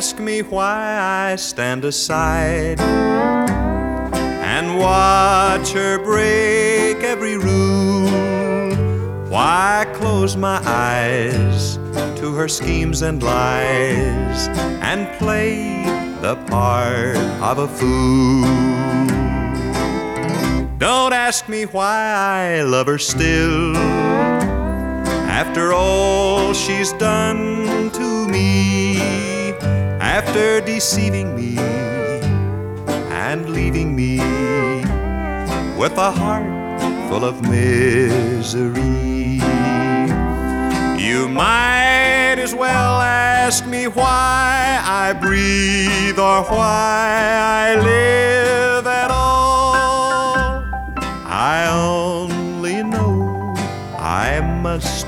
ask me why I stand aside and watch her break every rule, why I close my eyes to her schemes and lies and play the part of a fool. Don't ask me why I love her still, after all she's done to me, after deceiving me and leaving me with a heart full of misery. You might as well ask me why I breathe or why I live.